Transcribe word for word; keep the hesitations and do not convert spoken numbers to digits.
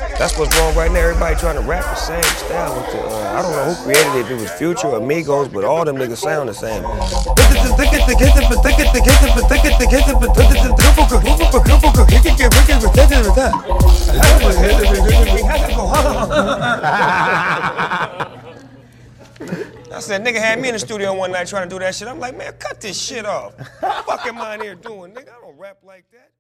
That's what's wrong right now. Everybody trying to rap the same style. With the, uh, I don't know who created it. If it was Future or Migos, but all them niggas sound the same. I said, nigga had me in the studio one night trying to do that shit. I'm like, man, cut this shit off. What the fuck am I in here doing, nigga? I don't rap like that.